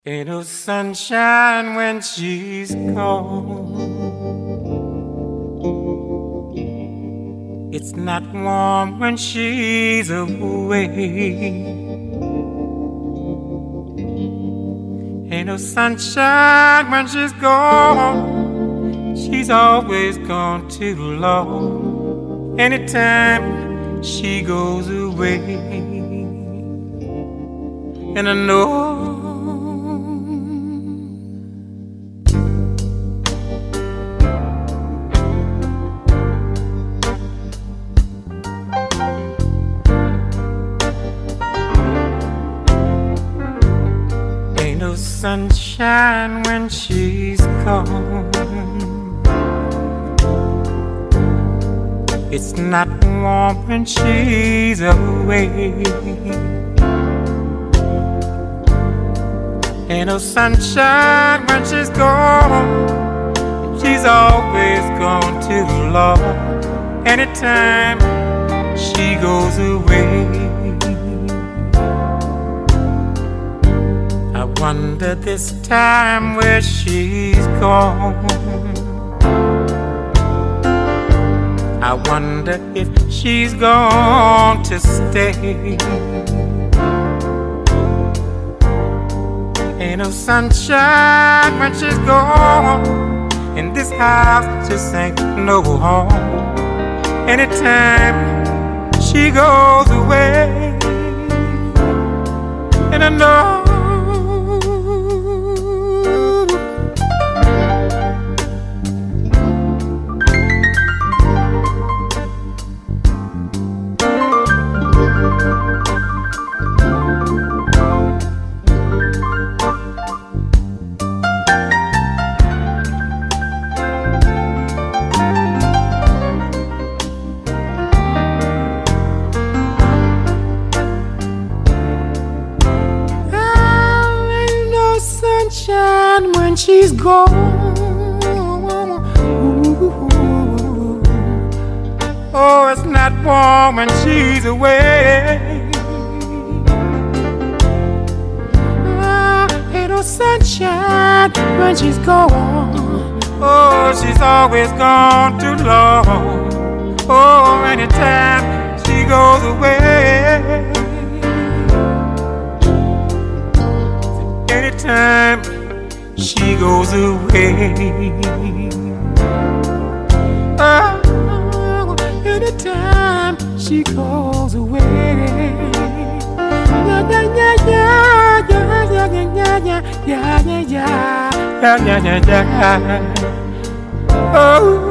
Ain't no sunshine when she's gone. It's not warm when she's away. Ain't no sunshine when she's gone. She's always gone too long. Anytime she goes away, and I know no sunshine when she's gone. It's not warm when she's away. Ain't no sunshine when she's gone. She's always gone too long. Anytime she goes away, I wonder this time where she's gone. I wonder if she's gone to stay. Ain't no sunshine when she's gone. In this house just ain't no home. Anytime she goes away, and I know sunshine when she's gone. Ooh. Oh, it's not warm when she's away. Ain't no sunshine when she's gone. Oh, she's always gone too long. Oh, anytime she goes away, anytime she goes away, oh, anytime she goes away, yeah, yeah, yeah, yeah, yeah, yeah, yeah, yeah, yeah, yeah, yeah, yeah, yeah, oh.